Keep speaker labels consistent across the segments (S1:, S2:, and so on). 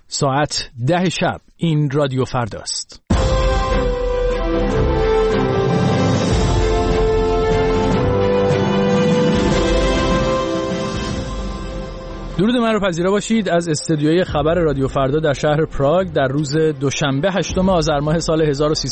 S1: ساعت 10 شب. این رادیو فرداست. درود من رو پذیرا باشید از استودیوی خبر رادیو فردا در شهر پراگ در روز دوشنبه 8 آذر ماه سال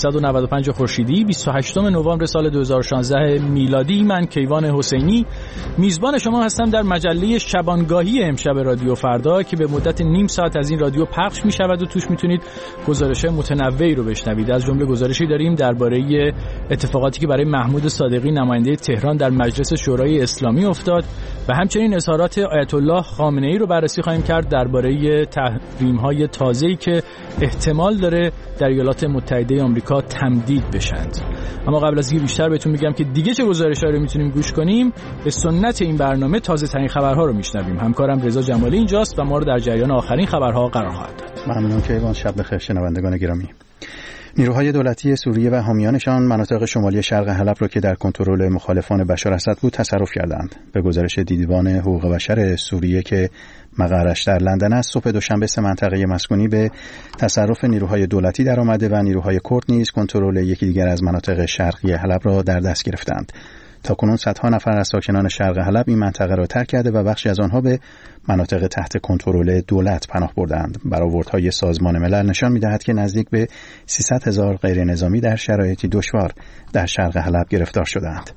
S1: 1395 خورشیدی 28 نوامبر سال 2016 میلادی. من کیوان حسینی میزبان شما هستم در مجله شبانگاهی امشب رادیو فردا که به مدت نیم ساعت از این رادیو پخش می شود و توش میتونید گزارش متنوعی رو بشنوید. از جمله گزارشی داریم درباره اتفاقاتی که برای محمود صادقی نماینده تهران در مجلس شورای اسلامی افتاد و همچنین اظهارات آیت الله خامنه‌ای رو بررسی خواهیم کرد درباره تحریم‌های تازه‌ای که احتمال داره در ایالات متحده آمریکا تمدید بشند. اما قبل از اینکه بیشتر بهتون میگم که دیگه چه گزارش‌هایی رو میتونیم گوش کنیم، به سنت این برنامه تازه‌ترین خبرها رو میشنویم. همکارم رضا جمالی اینجاست و ما رو در جریان آخرین خبرها قرار خواهد داد.
S2: ممنون کیوان. شب بخیر شنوندگان گرامی. نیروهای دولتی سوریه و حامیانشان مناطق شمالی شرق حلب را که در کنترل مخالفان بشار اسد بود تصرف کردند. به گزارش دیوان حقوق بشر سوریه که مقرش در لندن است، صبح دوشنبه 3 منطقه مسکونی به تصرف نیروهای دولتی درآمده و نیروهای کرد نیز کنترل یکی دیگر از مناطق شرقی حلب را در دست گرفتند. تاکنون صدها نفر از ساکنان شرق حلب این منطقه را ترک کرده و بخشی از آنها به مناطق تحت کنترل دولت پناه بردند. برآوردهای سازمان ملل نشان می‌دهد که نزدیک به 300,000 غیر نظامی در شرایطی دشوار در شرق حلب گرفتار شدند.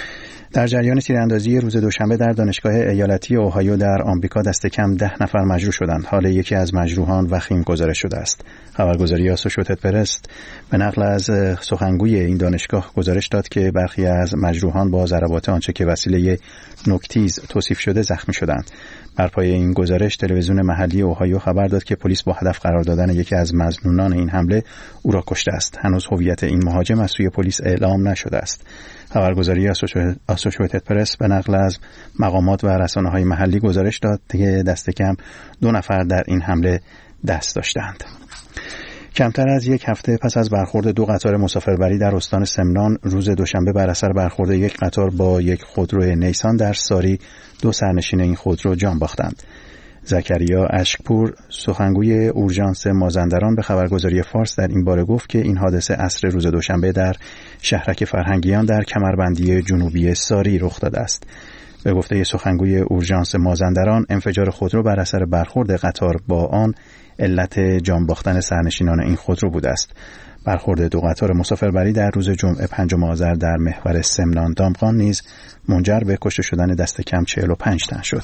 S2: در جریان تیراندازی روز دوشنبه در دانشگاه ایالتی اوهایو در آمریکا دست کم 10 نفر مجروح شدند. حال یکی از مجروحان وخیم گزارش شده است. خبرگزاری آسوشییتد پرس به نقل از سخنگوی این دانشگاه گزارش داد که برخی از مجروحان با ضربات آنچه که وسیله نوک‌تیز توصیف شده زخمی شدند. بر پایه این گزارش تلویزیون محلی اوهایو خبر داد که پلیس با هدف قرار دادن یکی از مظنونان این حمله او را کشته است. هنوز هویت این مهاجم از سوی پلیس اعلام نشده است. خبرگزاری آسوشییتد پرس به نقل از مقامات و رسانه‌های محلی گزارش داد که دست کم 2 نفر در این حمله دست داشتند. کمتر از یک هفته پس از برخورد 2 قطار مسافربری در استان سمنان روز دوشنبه بر اثر برخورد یک قطار با یک خودرو نیسان در ساری 2 سرنشین این خودرو جان باختند. زکریا اشکپور سخنگوی اورژانس مازندران به خبرگزاری فارس در این باره گفت که این حادثه عصر روز دوشنبه در شهرک فرهنگیان در کمربندی جنوبی ساری رخ داده است. به گفته سخنگوی اورژانس مازندران، انفجار خودرو بر اثر برخورد قطار با آن علت جان باختن سرنشینان این خودرو بوده است. برخورد 2 قطار مسافربری در روز جمعه 5 آذر در محور سمنان دامغان نیز منجر به کشته شدن دست کم 45 تن شد.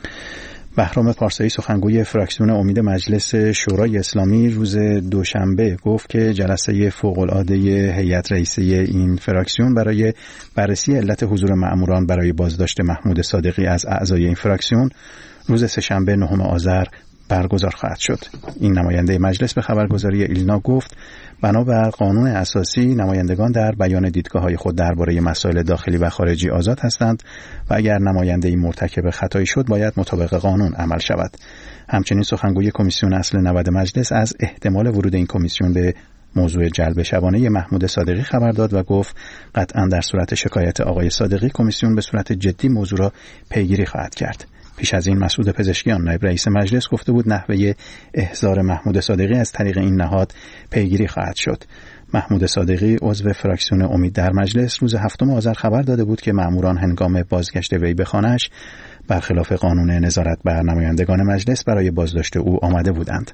S2: بهرام پارسایی سخنگوی فراکسیون امید مجلس شورای اسلامی روز دوشنبه گفت که جلسه فوق‌العاده هیئت رئیسه این فراکسیون برای بررسی علت حضور مأموران برای بازداشت محمود صادقی از اعضای این فراکسیون روز سه‌شنبه 9 آذر برگزار خواهد شد. این نماینده مجلس به خبرگزاری ایلنا گفت بنابر قانون اساسی نمایندگان در بیان دیدگاه‌های خود درباره مسائل داخلی و خارجی آزاد هستند و اگر نماینده‌ای مرتکب خطایی شد باید مطابق قانون عمل شود. همچنین سخنگوی کمیسیون اصل 90 مجلس از احتمال ورود این کمیسیون به موضوع جلب شبانه محمود صادقی خبر داد و گفت قطعاً در صورت شکایت آقای صادقی کمیسیون به صورت جدی موضوع را پیگیری خواهد کرد. پیش از این مسعود پزشکیان نایب رئیس مجلس گفته بود نحوه احضار محمود صادقی از طریق این نهاد پیگیری خواهد شد. محمود صادقی عضو فراکسیون امید در مجلس روز 7 آذر خبر داده بود که مأموران هنگام بازگشت وی به خانه‌اش برخلاف قانون نظارت بر نمایندگان مجلس برای بازداشت او آمده بودند.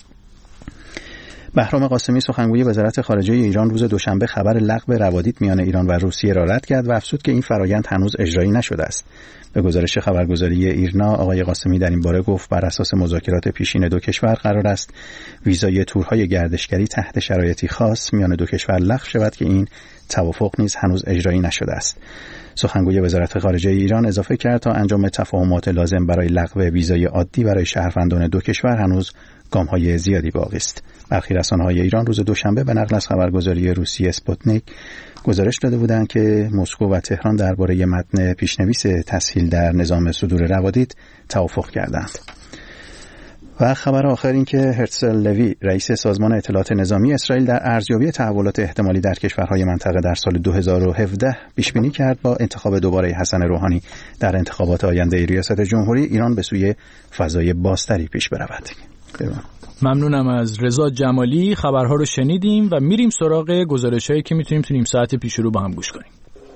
S2: بهرام قاسمی سخنگوی وزارت خارجه ایران روز دوشنبه خبر لغو روادید میان ایران و روسیه را رد کرد و افزود که این فرایند هنوز اجرایی نشده است. به گزارش خبرگزاری ایرنا آقای قاسمی در این باره گفت بر اساس مذاکرات پیشین 2 کشور قرار است ویزای تورهای گردشگری تحت شرایطی خاص میان 2 کشور لغو شود که این توافق نیز هنوز اجرایی نشده است. سخنگوی وزارت خارجه ایران اضافه کرد تا انجام تفاهمات لازم برای لغو ویزای عادی برای شهروندان 2 کشور هنوز گام‌های زیادی باقی است. برخی رسانه‌های ایران روز دوشنبه به نقل از خبرگزاری روسی اسپوتنیک گزارش داده بودند که مسکو و تهران درباره متن پیشنویس تسهیل در نظام صدور روادید توافق کردند. و خبر آخر این که هرتزل لوی رئیس سازمان اطلاعات نظامی اسرائیل در ارزیابی تحولات احتمالی در کشورهای منطقه در سال 2017 پیش‌بینی کرد با انتخاب دوباره حسن روحانی در انتخابات آینده ریاست جمهوری ایران به سوی فضای بازتری پیش برود.
S1: ممنونم از رضا جمالی. خبرها رو شنیدیم و میریم سراغ گزارش‌هایی که میتونیم تو نیم ساعت پیش رو با هم گوش کنیم.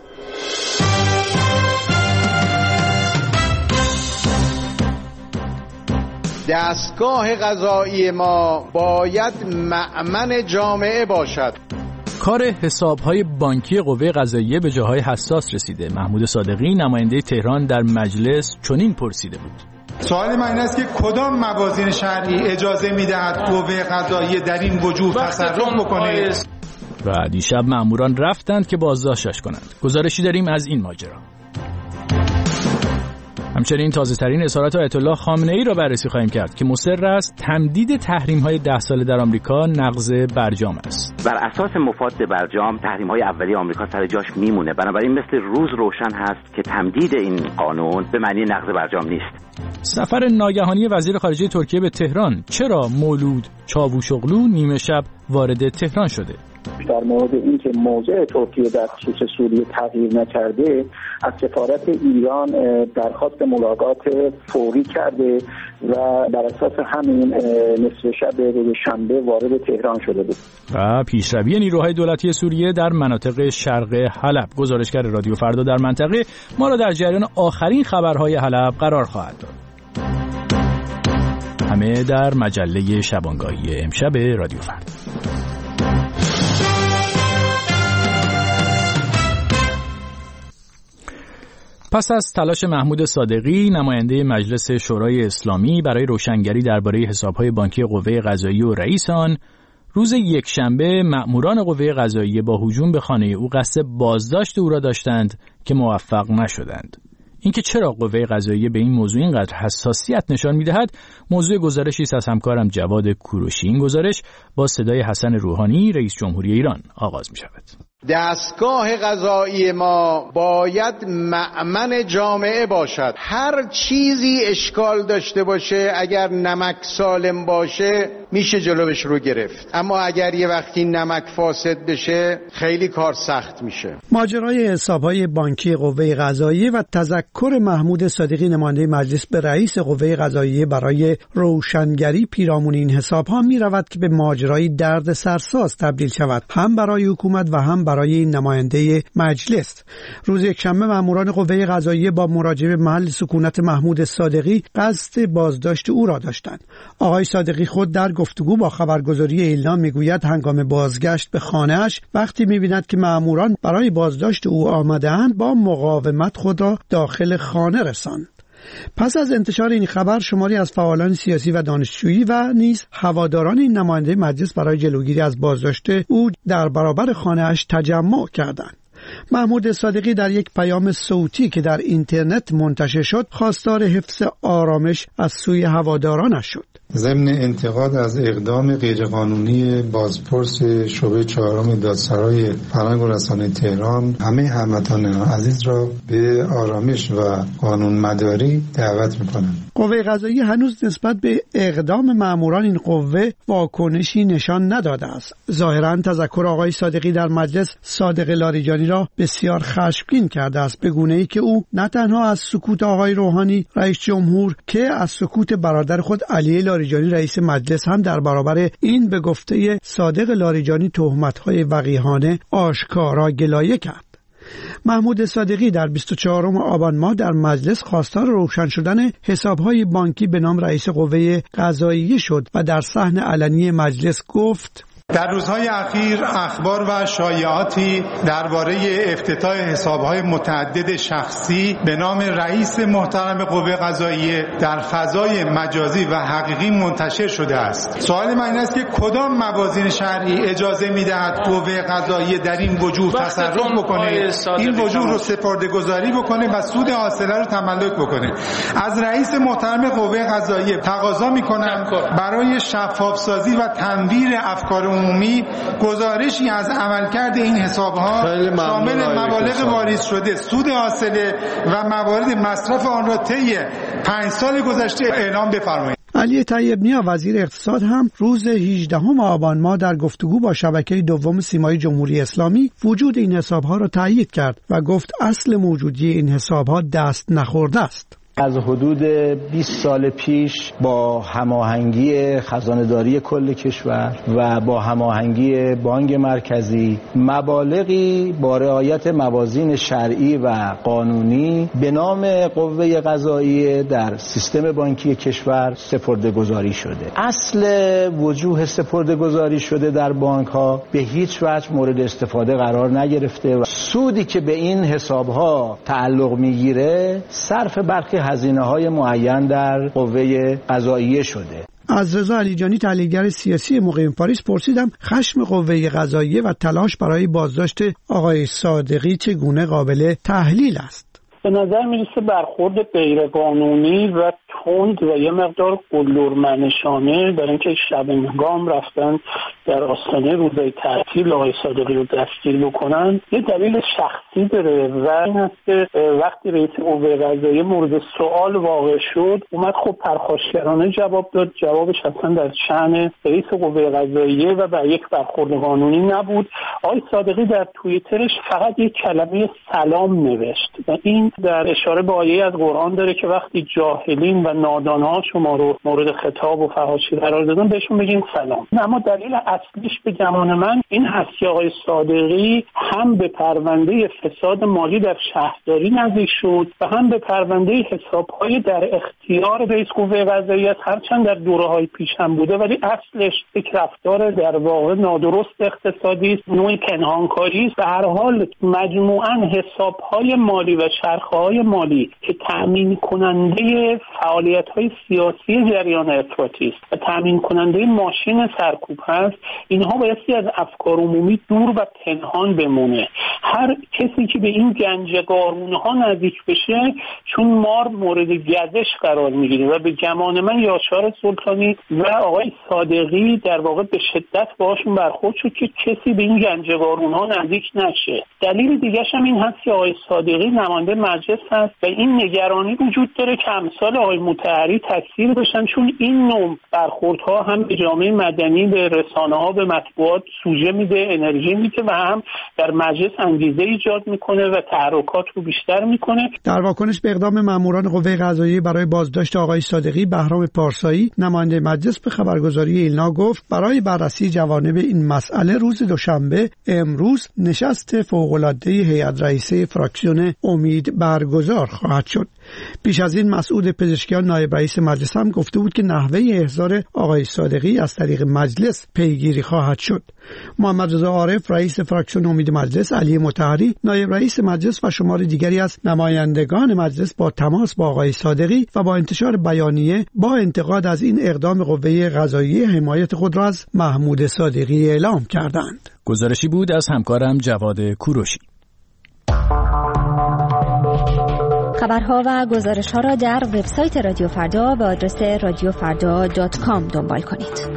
S3: دستگاه قضایی ما باید مأمن جامعه باشد.
S1: کار حساب‌های بانکی قوه قضاییه به جاهای حساس رسیده. محمود صادقی نماینده تهران در مجلس چنین پرسیده بود:
S4: سوال من این است که کدام موازین شرعی اجازه می‌دهد قوه قضاییه در این وجوه تصرف بکنه؟
S1: و دیشب مأموران رفتند که بازداشتش کنند. گزارشی داریم از این ماجرا. همچنین تازه‌ترین اظهارات آیت الله خامنه‌ای را بررسی خواهیم کرد که مصر است تمدید تحریم‌های 10 ساله در آمریکا نقض برجام است.
S5: بر اساس مفاد برجام تحریم‌های اولیه آمریکا سر جاش میمونه، بنابراین مثل روز روشن هست که تمدید این قانون به معنی نقض برجام نیست.
S1: سفر ناگهانی وزیر خارجه ترکیه به تهران. چرا مولود چاوشوغلو نیمه شب وارد تهران شده؟
S6: در مورد اینکه موضع ترکیه در خصوص سوریه تغییر نکرده، از سفارت ایران درخواست ملاقات فوری کرده و بر اساس همین نصف شب روز شنبه وارد تهران شده بود.
S1: و پیشروی نیروهای دولتی سوریه در مناطق شرق حلب. گزارشگر رادیو فردا در منطقه ما را در جریان آخرین خبرهای حلب قرار خواهد داد. همه در مجله شبانگاهی امشب رادیو فردا. پس از تلاش محمود صادقی نماینده مجلس شورای اسلامی برای روشنگری درباره حساب‌های بانکی قوه قضاییه و رئیس آن، روز یکشنبه مأموران قوه قضاییه با هجوم به خانه او قصد بازداشت او را داشتند که موفق نشدند. اینکه چرا قوه قضاییه به این موضوع اینقدر حساسیت نشان می‌دهد، موضوع گزارشی است از همکارم جواد کوروشی. این گزارش با صدای حسن روحانی رئیس جمهوری ایران آغاز می‌شود.
S3: دستگاه قضایی ما باید مأمن جامعه باشد. هر چیزی اشکال داشته باشه، اگر نمک سالم باشه میشه جلوش رو گرفت، اما اگر یه وقتی نمک فاسد بشه خیلی کار سخت میشه.
S7: ماجرای حساب‌های بانکی قوه قضاییه و تذکر محمود صادقی نماینده مجلس به رئیس قوه قضاییه برای روشنگری پیرامون این حساب‌ها می‌رود که به ماجرای درد سرساز تبدیل شود، هم برای حکومت و هم برای این نماینده مجلس. روز یکشنبه ماموران قوه قضاییه با مراجعه به محل سکونت محمود صادقی قصد بازداشت او را داشتند. آقای صادقی خود در گفتگو با خبرگزاری ایلنا میگوید هنگام بازگشت به خانه‌اش وقتی می‌بیند که ماموران برای بازداشت او آمده‌اند با مقاومت خود را داخل خانه رساند. پس از انتشار این خبر شماری از فعالان سیاسی و دانشجویی و نیز هواداران این نماینده مجلس برای جلوگیری از بازداشت او در برابر خانه‌اش تجمع کردند. محمود صادقی در یک پیام صوتی که در اینترنت منتشر شد خواستار حفظ آرامش از سوی هوادارانش شد.
S4: ضمن انتقاد از اقدام غیرقانونی بازپرس شعبه 4 دادسرای فرهنگ و رسانه تهران، همه هموطنان عزیز را به آرامش و قانونمداری دعوت می‌کنم.
S7: قوه قضاییه هنوز نسبت به اقدام ماموران این قوه واکنشی نشان نداده است. ظاهراً تذکر آقای صادقی در مجلس صادق لاریجانی را بسیار خشمگین کرده است، به گونه‌ای که او نه تنها از سکوت آقای روحانی رئیس جمهور که از سکوت برادر خود علی لاریجانی رئیس مجلس هم در برابر این به گفته صادق لاریجانی تهمت‌های وقیحانه آشکارا گلایه کرد. محمود صادقی در 24 آبان ماه در مجلس خواستار روشن شدن حساب‌های بانکی به نام رئیس قوه قضاییه شد و در صحن علنی مجلس گفت:
S4: در روزهای اخیر اخبار و شایعاتی درباره افتتاح حساب‌های متعدد شخصی به نام رئیس محترم قوه قضاییه در فضای مجازی و حقیقی منتشر شده است. سوال من این است که کدام موازین شرعی اجازه می‌دهد قوه قضاییه در این وجوه تصرف بکنه، این وجوه رو سپرده‌گذاری بکنه و سود حاصله رو تملک بکنه؟ از رئیس محترم قوه قضاییه تقاضا می‌کنم برای شفاف‌سازی و تنویر افکار عمومی گزارشی از عملکرد این حساب‌ها شامل مبالغ واریز شده، سود حاصله و موارد مصرف آن را طی 5 سال گذشته اعلام بفرمایید.
S7: علی طیب نیا وزیر اقتصاد هم روز 18 آبان ماه در گفتگو با شبکه دوم سیمای جمهوری اسلامی وجود این حساب‌ها را تایید کرد و گفت اصل موجودی این حساب‌ها دست نخورده است.
S8: از حدود 20 سال پیش با هماهنگی خزانه‌داری کل کشور و با هماهنگی بانک مرکزی مبالغی با رعایت موازین شرعی و قانونی به نام قوه قضاییه در سیستم بانکی کشور سپرده‌گذاری شده. اصل وجوه سپرده‌گذاری شده در بانک‌ها به هیچ وجه مورد استفاده قرار نگرفته و سودی که به این حساب‌ها تعلق می‌گیره صرف برخی هزینه‌های معین در قوه قضاییه شده.
S7: از رضا علیجانی تحلیلگر سیاسی مقیم پاریس پرسیدم خشم قوه قضاییه و تلاش برای بازداشت آقای صادقی چگونه قابل تحلیل است؟
S9: به نظر میرسه برخورد غیرقانونی و تند و یه مقدار قلدرمنشانه برای اینکه شب هنگام رفتن در آستانه روزهای تعطیل آقای صادقی رو دستگیر بکنن یه دلیل شخصی داره و این هست که وقتی رئیس قوه قضاییه مورد سوال واقع شد اومد خب پرخاشگرانه جواب داد. جوابش اصلا در شأن رئیس قوه قضاییه و به یک برخورد قانونی نبود. آقای صادقی در توییترش فقط یک کلمه سلام نوشت و این در اشاره به آیه از قرآن داره که وقتی جاهلین و نادانها شما رو مورد خطاب و فحاشی قرار دادن بهشون بگین سلام. اما دلیل اصلیش به گمان من این هست که آقای صادقی هم به پرونده فساد مالی در شهرداری نزدیک شد و هم به پرونده حسابهای در اختیار رئیس قوه قضاییه هرچند در دوره‌های پیش هم بوده ولی اصلش یک رفتار در واقع نادرست اقتصادی است، نوعی پنهانکاری است. به هر حال مجموعاً حسابهای مالی و شرخه‌های مالی که تأمین کننده فعالیت‌های سیاسی جریان افراطی است و تأمین کننده ماشین سرکوب هست اینها بایستی از افکار عمومی دور و پنهان بمونه. هر کسی که به این گنج قارون‌ها نزدیک بشه چون مار مورد گزش قرار میگیره و به گمان من یاشار سلطانی و آقای صادقی در واقع به شدت باهاشون برخورد شد که کسی به این گنج قارون‌ها نزدیک نشه. دلیل دیگه‌ش هم این هست که آقای صادقی نماینده مجلس هست و این نگرانی وجود داره که امثال آقای مطهری تکثیر بشن چون این نوع برخوردها هم به جامعه مدنی به رسانه‌ها به مطبوعات سوژه میده، انرژی میده و هم در مجلس انگیزه ایجاد میکنه و تحرکات رو بیشتر میکنه.
S7: در واکنش به اقدام ماموران قوه قضاییه برای بازداشت آقای صادقی، بهرام پارسایی نماینده مجلس به خبرگزاری ایلنا گفت برای بررسی جوانب این مسئله روز دوشنبه امروز نشست فوق‌العاده هیئت رئیسه فراکسیون امید برگزار خواهد شد. پیش از این مسعود پزشکیان نایب رئیس مجلس هم گفته بود که نحوه احضار آقای صادقی از طریق مجلس پیگیری خواهد شد. محمد رضا عارف رئیس فراکسیون امید مجلس، علی مطهری نایب رئیس مجلس و شمار دیگری از نمایندگان مجلس با تماس با آقای صادقی و با انتشار بیانیه با انتقاد از این اقدام قوه قضاییه حمایت خود را از محمود صادقی اعلام کردند.
S1: گزارشی بود از همکارم جواد کوروشی.
S10: خبرها و گزارش‌ها را در وبسایت رادیو فردا به آدرس radiofarda.com دنبال کنید.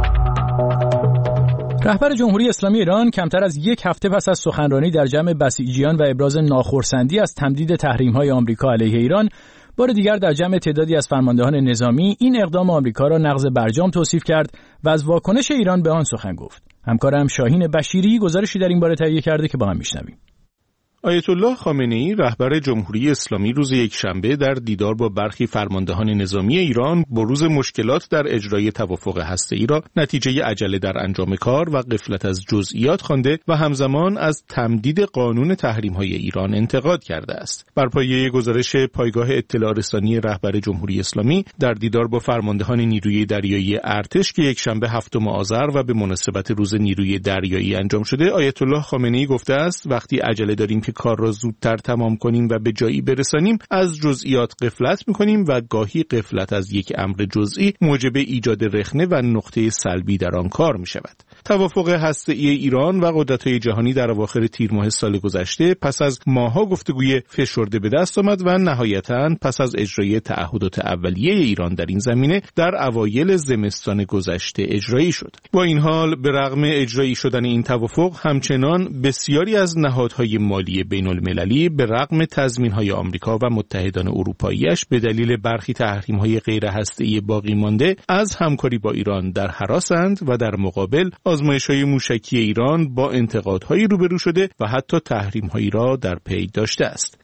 S1: رهبر جمهوری اسلامی ایران کمتر از یک هفته پس از سخنرانی در جمع بسیجیان و ابراز ناخرسندی از تمدید تحریم‌های آمریکا علیه ایران، بار دیگر در جمع تعدادی از فرماندهان نظامی این اقدام آمریکا را نقض برجام توصیف کرد و از واکنش ایران به آن سخن گفت. همکارم شاهین بشیری گزارشی در این باره تهیه کرده که با هم میشنویم.
S11: آیت الله خامنه‌ای رهبر جمهوری اسلامی روز یکشنبه در دیدار با برخی فرماندهان نظامی ایران بروز مشکلات در اجرای توافق هسته‌ای را نتیجه عجله در انجام کار و غفلت از جزئیات خوانده و همزمان از تمدید قانون تحریم‌های ایران انتقاد کرده است. بر پایه گزارش پایگاه اطلاع رسانی رهبر جمهوری اسلامی در دیدار با فرماندهان نیروی دریایی ارتش که یکشنبه 7 آذر و به مناسبت روز نیروی دریایی انجام شده، آیت الله خامنه‌ای گفته است وقتی عجله داریم که کار را زودتر تمام کنیم و به جایی برسانیم از جزئیات غفلت می‌کنیم و گاهی غفلت از یک امر جزئی موجب ایجاد رخنه و نقطه سلبی در آن کار می‌شود. توافق هسته‌ای ایران و قدرت‌های جهانی در اواخر تیر ماه سال گذشته پس از ماه‌ها گفتگوی فشرده به دست آمد و نهایتاً پس از اجرای تعهدات اولیه ایران در این زمینه در اوایل زمستان گذشته اجرایی شد. با این حال به رغم اجرایی شدن این توافق همچنان بسیاری از نهادهای مالی بین‌المللی به رغم تضمین‌های آمریکا و متحدان اروپایی‌اش به دلیل برخی تحریم‌های غیر هسته‌ای باقی مانده از همکاری با ایران در هراسند و در مقابل آزمایش‌های موشکی ایران با انتقادهایی روبرو شده و حتی تحریم‌هایی را در پی داشته است.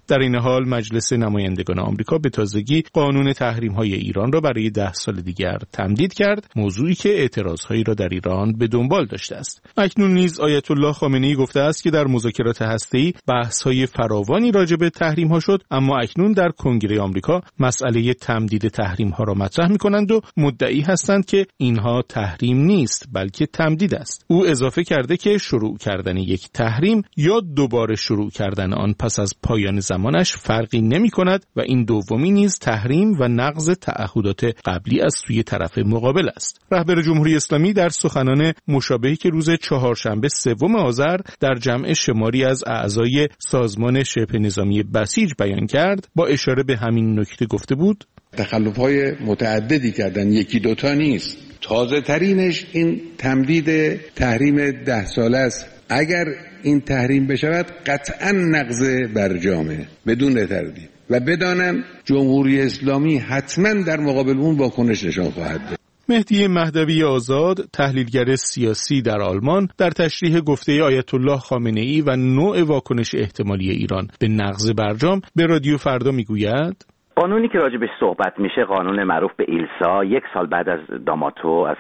S11: در این حال مجلس نمایندگان آمریکا به تازگی قانون تحریم‌های ایران را برای 10 سال دیگر تمدید کرد، موضوعی که اعتراضهایی را در ایران به دنبال داشته است. اکنون نیز آیت الله خامنه‌ای گفته است که در مذاکرات هسته‌ای بحث‌های فراوانی راجع به تحریم‌ها شد، اما اکنون در کنگره آمریکا مسئله تمدید تحریم‌ها را مطرح می‌کنند و مدعی هستند که اینها تحریم نیست بلکه تمدید است. او اضافه کرده که شروع کردن یک تحریم یا دوباره شروع کردن آن پس از پایان زمانش فرقی نمی‌کند و این دومی نیز تحریم و نقض تعهدات قبلی از سوی طرف مقابل است. رهبر جمهوری اسلامی در سخنان مشابهی که روز چهارشنبه 3 آذر در جمع شماری از اعضای سازمان شبه نظامی بسیج بیان کرد، با اشاره به همین نکته گفته بود:
S12: تخلف‌های متعددی کردن، یکی دوتا نیست. تازه ترینش این تمدید تحریم 10 ساله است. اگر این تحریم بشود قطعا نقض برجامه بدون تردید و بدانم جمهوری اسلامی حتما در مقابل اون واکنش نشان خواهد داد.
S11: مهدی مهدوی آزاد، تحلیلگر سیاسی در آلمان، در تشریح گفته آیت الله خامنه‌ای و نوع واکنش احتمالی ایران به نقض برجام به رادیو فردا میگوید:
S5: قانونی که راجع بهش صحبت میشه قانون معروف به ایلسا 1 سال بعد از داماتو از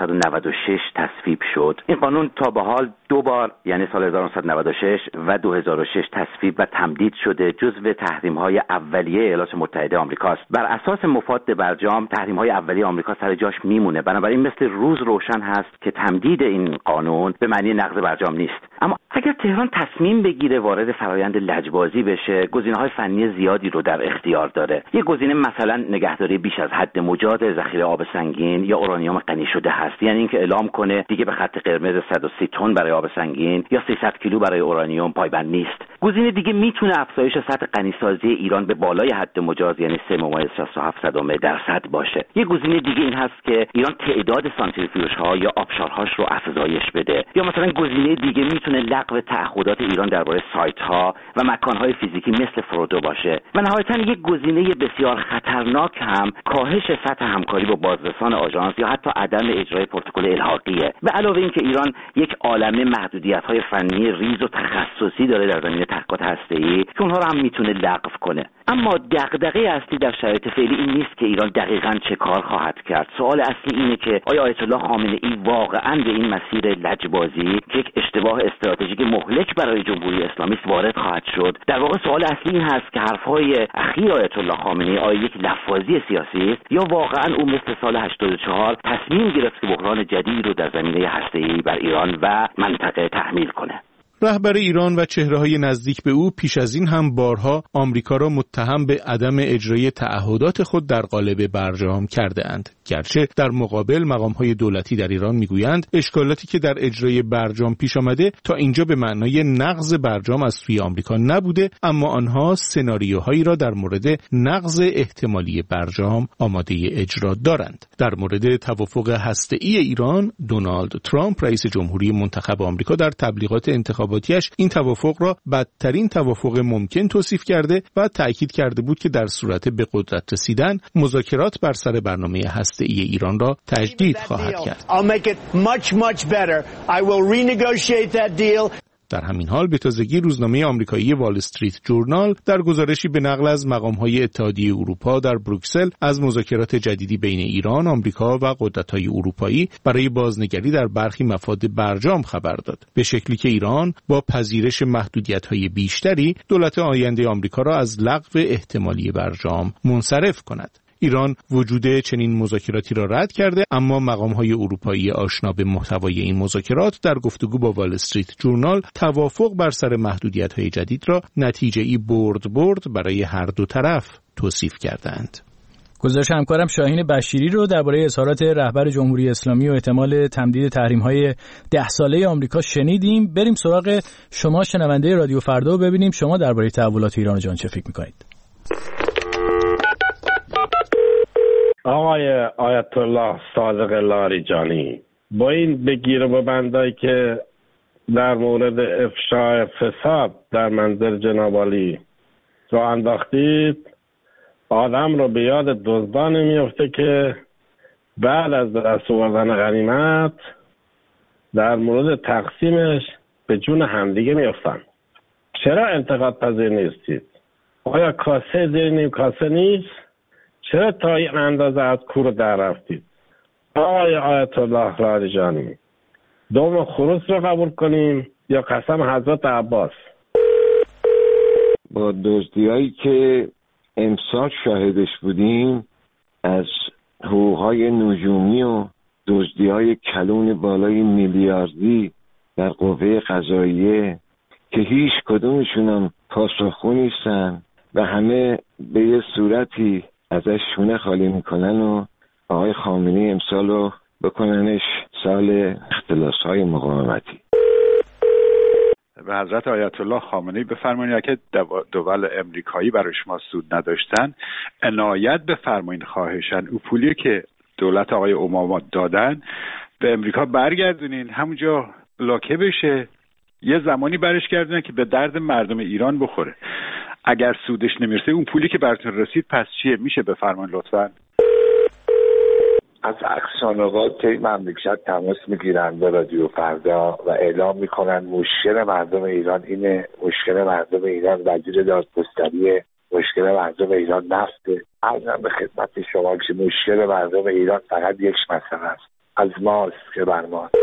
S5: 1996 تصویب شد. این قانون تا به حال 2 بار، یعنی سال 1996 و 2006 تصویب و تمدید شده، جزو تحریم‌های اولیه ایالات متحده آمریکاست. بر اساس مفاد برجام تحریم‌های اولیه آمریکا سر جاش میمونه. بنابراین مثل روز روشن هست که تمدید این قانون به معنی نقض برجام نیست. اما اگر تهران تصمیم بگیره وارد فرآیند لجبازی بشه، گزینه‌های فنی زیادی رو در اختیار داره. یک گزینه مثلا نگهداری بیش از حد مجاز ذخیره آب سنگین یا اورانیوم غنی شده هست، یعنی اینکه اعلام کنه دیگه به خط قرمز 130 تن برای آب سنگین یا 300 کیلو برای اورانیوم پایبند نیست. گزینه دیگه میتونه افزایش سطح غنیسازی ایران به بالای حد مجاز، یعنی 3.67% باشه. یک گزینه دیگه این هست که ایران تعداد سانتریفیوژها یا آبشارهاش رو افزایش بده، یا مثلا گزینه دیگه میتونه لغو تعهدات ایران درباره سایت‌ها و مکان‌های فیزیکی مثل فرودو باشه. و نهایتاً یک گزینه بسیار خطرناک هم کاهش سطح همکاری با بازرسان آژانس یا حتی عدم اجرای پروتکل الحاقیه. به علاوه اینکه ایران یک عالمه محدودیت‌های فنی ریز و تخصصی داره در زمینه تحقیقات هسته‌ای که اونها رو هم میتونه لغو کنه. اما دغدغه اصلی در شرایط فعلی این نیست که ایران دقیقاً چه کار خواهد کرد. سوال اصلی اینه که آیا آیت الله خامنه‌ای واقعاً به این مسیر لجبازی که یک اشتباه استراتژیک مهلک برای جمهوری اسلامی وارد خواهد شد؟ در واقع سوال اصلی این هست که حرف‌های اخیر آیت الله خامنه‌ای آیا یک لفاظی سیاسی است یا واقعاً او مثل سال 84 تصمیم گرفت که بحران جدیدی رو در زمینه هسته‌ای بر ایران و منطقه تحمیل کنه؟
S11: رهبر ایران و چهره‌های نزدیک به او پیش از این هم بارها آمریکا را متهم به عدم اجرای تعهدات خود در قالب برجام کرده اند. گرچه در مقابل مقام‌های دولتی در ایران میگویند اشکالاتی که در اجرای برجام پیش آمده تا اینجا به معنای نقض برجام از سوی آمریکا نبوده، اما آنها سناریوهایی را در مورد نقض احتمالی برجام آماده اجرا دارند. در مورد توافق هسته‌ای ایران، دونالد ترامپ رئیس جمهوری منتخب آمریکا در تبلیغات انتخاباتیش این توافق را بدترین توافق ممکن توصیف کرده و تأکید کرده بود که در صورت به قدرت رسیدن مذاکرات بر سر برنامه هسته‌ای ایران را تجدید خواهد کرد. در همین حال به تازگی روزنامه آمریکایی وال استریت جورنال در گزارشی به نقل از مقام‌های اتحادیه اروپا در بروکسل از مذاکرات جدیدی بین ایران، آمریکا و قدرت‌های اروپایی برای بازنگری در برخی مفاد برجام خبر داد، به شکلی که ایران با پذیرش محدودیت‌های بیشتری دولت آینده آمریکا را از لغو احتمالی برجام منصرف کند. ایران وجود چنین مذاکراتی را رد کرده، اما مقام‌های اروپایی آشنا به محتوای این مذاکرات در گفتگو با وال استریت جورنال توافق بر سر محدودیت‌های جدید را نتیجه‌ای برد برای هر دو طرف توصیف کردند.
S1: گزارش همکارم شاهین بشیری رو درباره اظهارات رهبر جمهوری اسلامی و احتمال تمدید تحریم‌های 10 ساله آمریکا شنیدیم. بریم سراغ شما شنونده رادیو فردا و ببینیم شما درباره تحولات ایران جان چه فکر می‌کنید.
S13: آقای آیت الله صادق لاریجانی، با این بگیر و بندایی که در مورد افشای فساد در منزل جناب عالی را انداختید، آدم رو به یاد دزدان میفته که بعد از دست آوردن غنیمت در مورد تقسیمش به جون همدیگه میفتن. چرا انتقاد پذیر نیستید؟ آیا کاسه زیر نیم کاسه نیست؟ چرا تا این اندازه از کور در رفتید؟ آقای آیت الله لاریجانی، دوم خروس رو قبول کنیم یا قسم حضرت عباس؟
S14: با دزدی‌هایی که امسال شاهدش بودیم از حقوق‌های نجومی و دزدی‌های کلون بالای میلیاردی در قوه قضاییه که هیچ کدومشون پاسخگو نیستن و همه به یه صورتی ازش شونه خالی میکنن و آقای خامنه‌ای امسال رو بکننش سال اختلاس‌های مقاومتی.
S15: به حضرت آیت الله خامنه‌ای بفرمایید که دول امریکایی برای شما سود نداشتن عنایت بفرمایید خواهشاً او پولی که دولت آقای اوباما دادن به امریکا برگردونین، همونجا لاکه بشه، یه زمانی برش گردونن که به درد مردم ایران بخوره. اگر سودش نمیرسه اون پولی که براتون رسید پس چیه؟ میشه بفرمایید لطفاً؟
S16: از اقصانقات مملکت تماس میگیرن به رادیو فردا و اعلام میکنن مشکل مردم ایران اینه، مشکل مردم ایران وزیر دادگستری، مشکل مردم ایران نفته. عرضم به خدمت شما که مشکل مردم ایران فقط یک مسئله است، از ماست که بر ماست.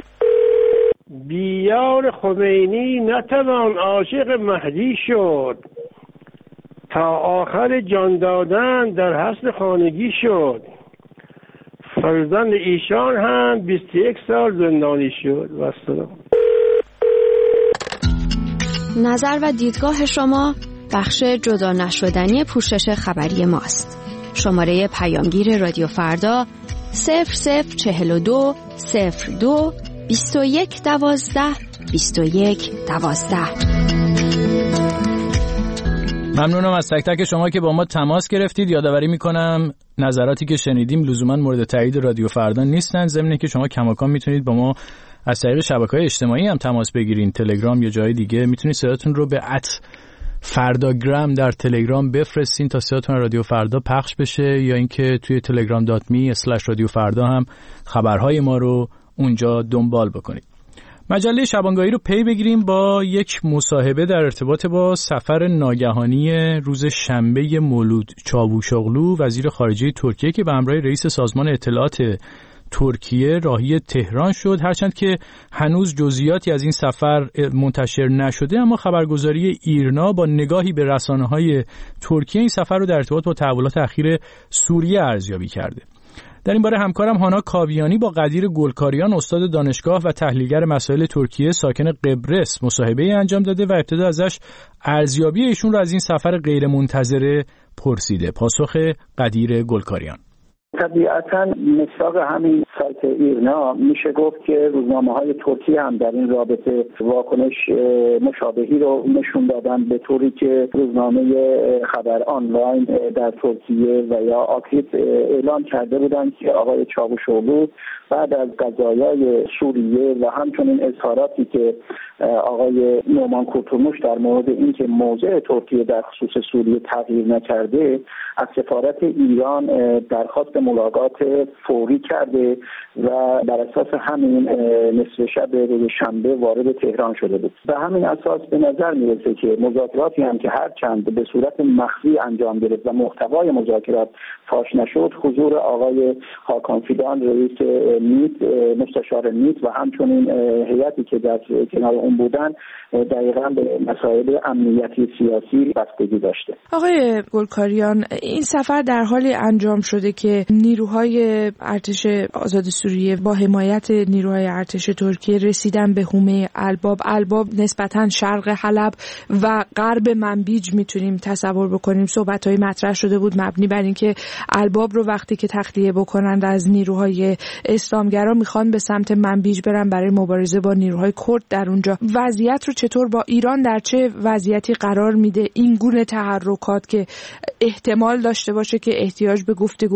S13: بیار خمینی نتوان عاشق مهدی شد، تا آخر جان دادن در حسن خانگی شد. فرزند ایشان هم 21 سال زندانی شد. والسلام.
S10: نظر و دیدگاه شما بخش جدا نشدنی پوشش خبری ماست. شماره پیامگیر رادیو فردا 0042 02 21 12 21 12.
S1: ممنونم از تک تک شما که با ما تماس گرفتید. یادآوری میکنم نظراتی که شنیدیم لزوما مورد تایید رادیو فردا نیستن، ضمن که شما کماکان میتونید با ما از طریق شبکه‌های اجتماعی هم تماس بگیرین، تلگرام یا جای دیگه میتونید صداتون رو به @فرداگرام در تلگرام بفرستین تا صداتون رادیو فردا پخش بشه، یا اینکه توی telegram.me/رادیو فردا هم خبرهای ما رو اونجا دنبال بکنید. مجله شبانگاهی رو پی بگیریم با یک مصاحبه در ارتباط با سفر ناگهانی روز شنبه مولود چاوشوغلو وزیر خارجه ترکیه که به همراه رئیس سازمان اطلاعات ترکیه راهی تهران شد. هرچند که هنوز جزئیاتی از این سفر منتشر نشده، اما خبرگزاری ایرنا با نگاهی به رسانه‌های ترکیه این سفر رو در ارتباط با تحولات اخیر سوریه ارزیابی کرده. در این باره همکارم هانا کاویانی با قدیر گلکاریان استاد دانشگاه و تحلیلگر مسائل ترکیه ساکن قبرس مصاحبه انجام داده و ابتدا ازش ارزیابی ایشون رو از این سفر غیر منتظره پرسیده. پاسخ قدیر گلکاریان:
S6: طبیعتاً مصداق همین سایت ایرنا میشه گفت که روزنامه‌های ترکیه هم در این رابطه واکنش مشابهی رو نشون دادن، به طوری که روزنامه خبر آنلاین در ترکیه و یا آکریت اعلام کرده بودند که آقای چاوشوغلو بعد از قضایای سوریه و همچنین اظهاراتی که آقای نومان کورتولموش در مورد اینکه موضع ترکیه در خصوص سوریه تغییر نکرده، از سفارت ایران درخواست ملاقات فوری کرده و بر اساس همین نصف شب روز شنبه وارد تهران شده بود. به همین اساس به نظر میرسه که مذاکراتی هم که هر چند به صورت مخفی انجام گرفت و محتوای مذاکرات فاش نشد، حضور آقای هاکان فیدان رئیس میت، مستشار میت و همچنین هیئتی که در کنار اون بودن دقیقاً به مسائل امنیتی سیاسی بستگی داشته.
S17: آقای گلکاریان، این سفر در حالی انجام شده که نیروهای ارتش آزاد سوریه با حمایت نیروهای ارتش ترکیه رسیدن به حومه الباب نسبتاً شرق حلب و غرب منبیج میتونیم تصور بکنیم. صحبت‌های مطرح شده بود مبنی بر اینکه الباب رو وقتی که تخلیه بکنند از نیروهای اسلامگرا میخوان به سمت منبیج برن برای مبارزه با نیروهای کرد در اونجا. وضعیت رو چطور با ایران در چه وضعیتی قرار میده این گونه تحرکات که احتمال داشته باشه که احتیاج به گفتگوهای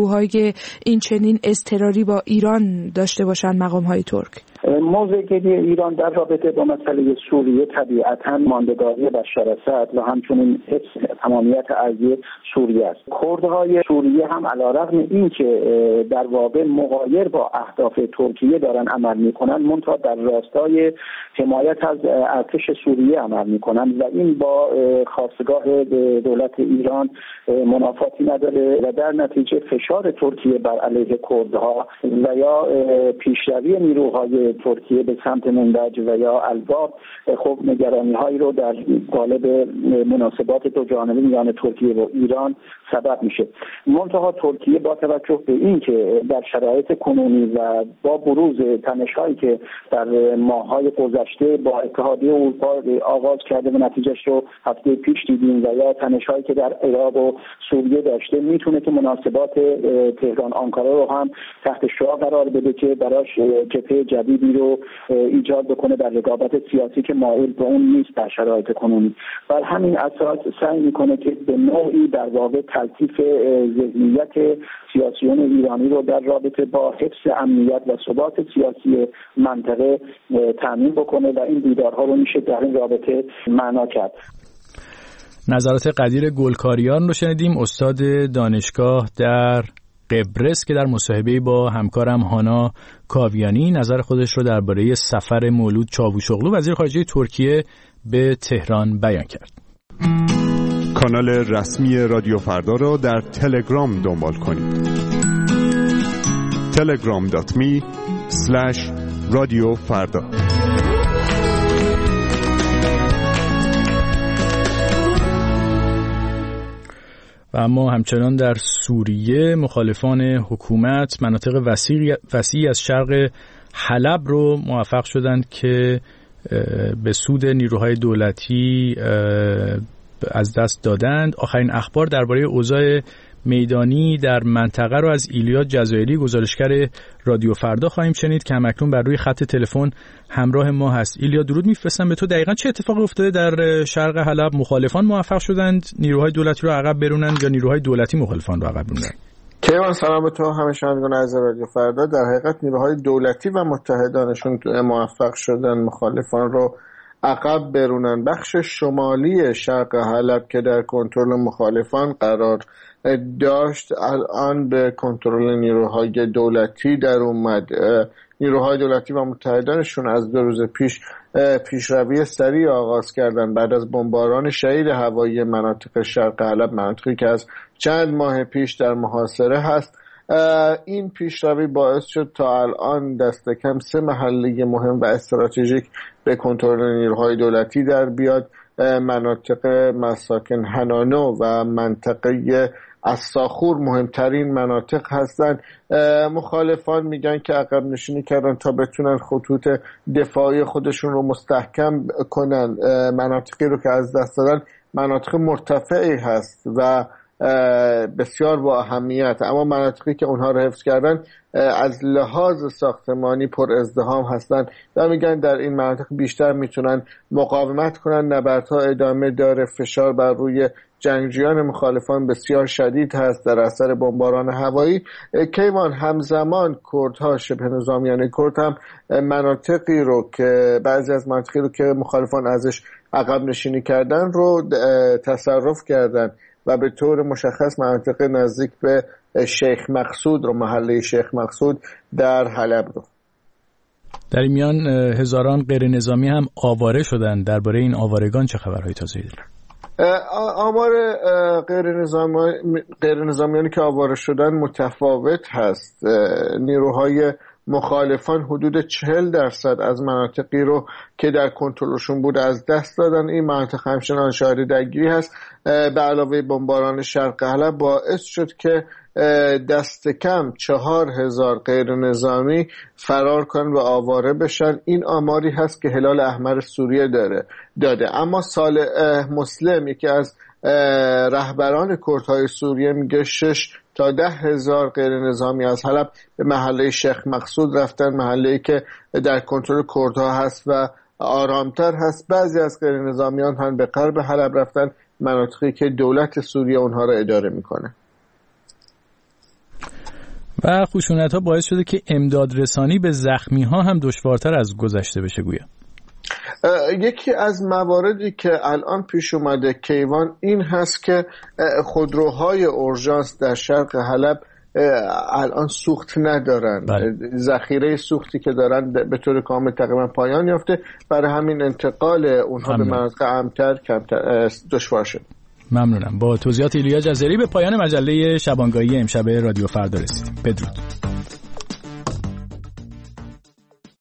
S17: که این چنین اضطراری با ایران داشته باشن مقام‌های ترک؟
S6: موضع‌گیری ایران در رابطه با مسئله سوریه طبیعتاً ماندگاری بشار اسد و همچنین حفظ تمامیت ارضی سوریه است. کردهای سوریه هم علیرغم اینکه در واقع مغایر با اهداف ترکیه دارن عمل میکنن، منتها در راستای حمایت از ارتش سوریه عمل میکنن و این با خاستگاه دولت ایران منافاتی نداره و در نتیجه فشار ترکیه بر علیه کردها و یا پیشروی نیروهای ترکیه به سمت منبج و یا الباب خب نگرانی‌هایی رو در قالب مناسبات دو جانبه میان ترکیه و ایران سبب میشه. منتها ترکیه با توجه به این که در شرایط کنونی و با بروز تنش‌هایی که در ماه‌های گذشته با اتحادیه اروپا آغاز کرده و نتیجهش رو هفته پیش دیدیم و یا تنش‌هایی که در عراق و سوریه داشته، میتونه که مناسبات تهران آنکارا رو هم تحت شعاع قرار بده که براش جبهه جدیدی رو ایجاد بکنه در رقابت سیاسی که مایل به اون نیست در شرایط کنونی. بر همین اساس سعی میکنه که به نوعی در واقع تلطیف ذهنیت سیاسیون ایرانی رو در رابطه با حفظ امنیت و ثبات سیاسی منطقه تامین بکنه و این دیدارها رو میشه در این رابطه معنا کرد.
S1: نظرات قدیر گلکاریان رو شنیدیم، استاد دانشگاه در قبرس که در مصاحبه با همکارم هانا کاویانی نظر خودش رو درباره سفر مولود چاوشوغلو وزیر خارجه ترکیه به تهران بیان کرد.
S18: کانال رسمی رادیو فردا را در تلگرام دنبال کنید. telegram.me/رادیوفردا.
S1: و اما همچنان در سوریه مخالفان حکومت مناطق وسیعی از شرق حلب رو موفق شدند که به سود نیروهای دولتی از دست دادند. آخرین اخبار درباره اوضاع میدانی در منطقه رو از ایلیا جزایری، گزارشگر رادیو فردا خواهیم شنید که همکنون بر روی خط تلفن همراه ما هست. ایلیا درود میفرستم به تو. دقیقاً چه اتفاقی افتاده در شرق حلب؟ مخالفان موفق شدند نیروهای دولتی رو عقب برونند یا نیروهای دولتی مخالفان رو عقب برونند؟
S19: کیوان سلام به تو، همه شنوندگان عزیز رادیو فردا. در حقیقت نیروهای دولتی و متحدانشون موفق شدن مخالفان رو عقب برونن. بخش شمالی شرق حلب که در کنترل مخالفان قرار داشت الان به کنترل نیروهای دولتی در اومد. نیروهای دولتی و متحدانشون از 2 روز پیش پیشروی سریع آغاز کردن بعد از بمباران شدید هوایی مناطق شرق حلب، مناطقی که از چند ماه پیش در محاصره هست. این پیشروی باعث شد تا الان دست کم 3 محله مهم و استراتژیک به کنترل نیروهای دولتی در بیاد. مناطق مساکن هنانو و منطقه الصاخور مهمترین مناطق هستند. مخالفان میگن که عقب نشینی کردن تا بتونن خطوط دفاعی خودشون رو مستحکم کنن. مناطقی رو که از دست دادن مناطق مرتفعی هست و بسیار با اهمیت، اما مناطقی که اونها رو حفظ کردن از لحاظ ساختمانی پر ازدحام هستن و میگن در این مناطق بیشتر میتونن مقاومت کنن. نبردها ادامه داره، فشار بر روی جنگجویان مخالفان بسیار شدید هست در اثر بمباران هوایی. کیوان همزمان کردها، شبه نظامیان کرد هم مناطقی رو که بعضی از مناطقی رو که مخالفان ازش عقب نشینی کردن رو تصرف کردن و به طور مشخص مناطق نزدیک به شیخ مقصود رو، محله شیخ مقصود در حلب رو.
S1: در این میان هزاران غیر نظامی هم آواره شدن. درباره این آوارگان چه خبرهای تازه‌ای دارید؟
S19: آمار غیر نظامیانی که آواره شدن متفاوت هست. نیروهای مخالفان حدود 40% از مناطقی رو که در کنترلشون بود از دست دادن. این مناطق همچنان شاهد درگیری هست. به علاوه بمباران شرق حلب باعث شد که دست کم 4000 غیر نظامی فرار کنن و آواره بشن. این آماری هست که هلال احمر سوریه داده. اما صالح مسلم، یکی از رهبران کردهای سوریه، میگه 6 تا 10,000 غیر نظامی از حلب به محله شیخ مقصود رفتن، محله‌ای که در کنترل کردها هست و آرامتر هست. بعضی از غیر نظامیان هم به غرب حلب رفتن، مناطقی که دولت سوریه اونها را اداره میکنه.
S1: و خشونت‌ها باعث شده که امداد رسانی به زخمی‌ها هم دشوارتر از گذشته بشه گویا.
S19: یکی از مواردی که الان پیش اومده کیوان این هست که خودروهای اورژانس در شرق حلب الان سوخت ندارن. ذخیره سوختی که دارن به طور کامل تقریبا پایان یافته، برای همین انتقال اونها به مناطق امن‌تر دشوار شد.
S1: ممنونم. با توضیحات ایلیا جزری به پایان مجله شبانگاهی امشب رادیو فردا رسیدیم. بدرود.